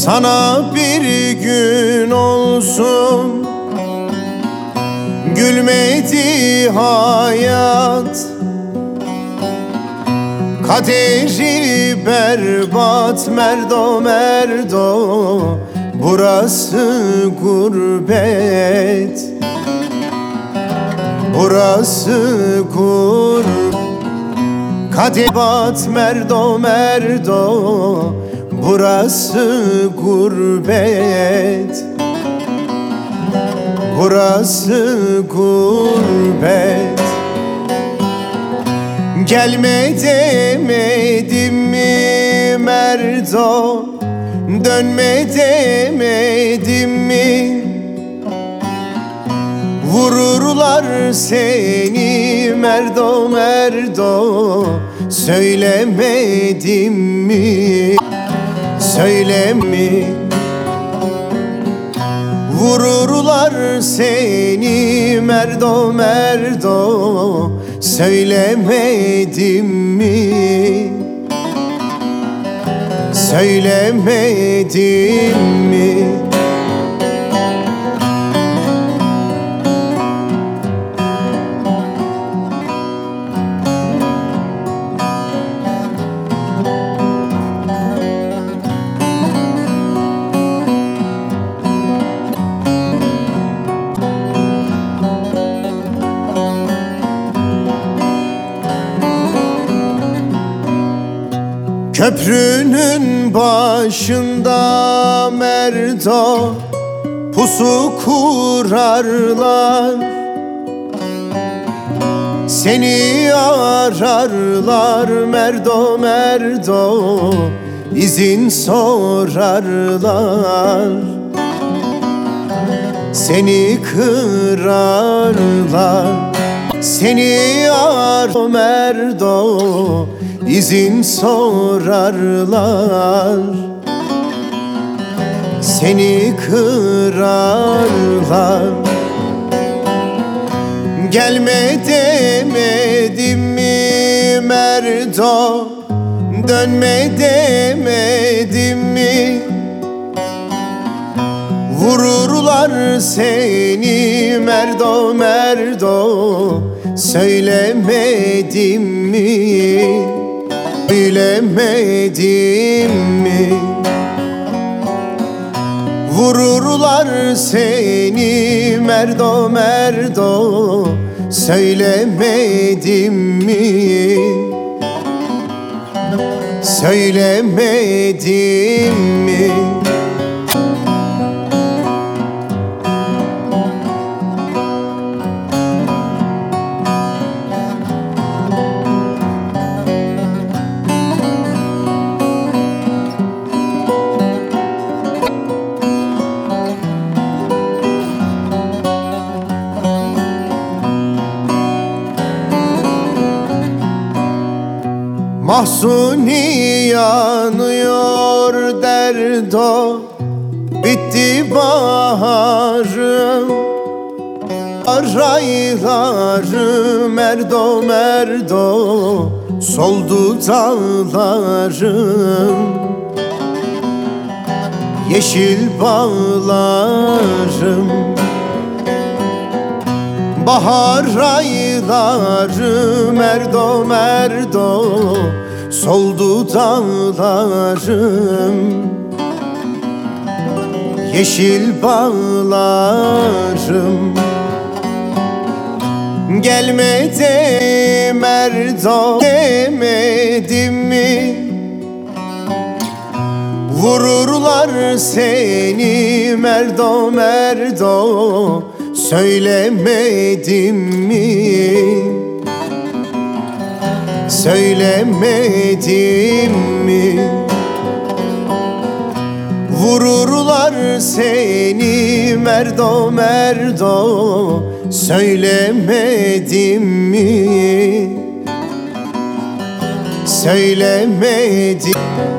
Sana bir gün olsun gülmedi hayat, kaderi berbat merdo merdo, burası gurbet, burası gurbet. Kader berbat merdo merdo, burası gurbet, burası gurbet. Gelme demedim mi merdo, dönme demedim mi? Vururlar seni merdo merdo, söylemedim mi? Söylemi. Vururlar seni merdo merdo, söylemedim mi? Söylemedim mi? Köprünün başında merdo pusu kurarlar, seni ararlar merdo merdo, izin sorarlar, seni kırarlar, seni arar merdo, İzin sorarlar, seni kırarlar. Gelme demedim mi merdo, dönme demedim mi? Vururlar seni merdo merdo, söylemedim mi? Söylemedim mi? Vururlar seni merdo merdo, söylemedim mi? Söylemedim mi? Mahzuni yanıyor derdo, bitti baharım, araylarım merdo merdo, soldu dağlarım, yeşil bağlarım. Bahar ayları merdo merdo, soldu dağlarım, yeşil bağlarım. Gelme de merdo demedim mi? Vururlar seni merdo merdo, söylemedim mi? Söylemedim mi? Vururlar seni merdo merdo, söylemedim mi? Söylemedim.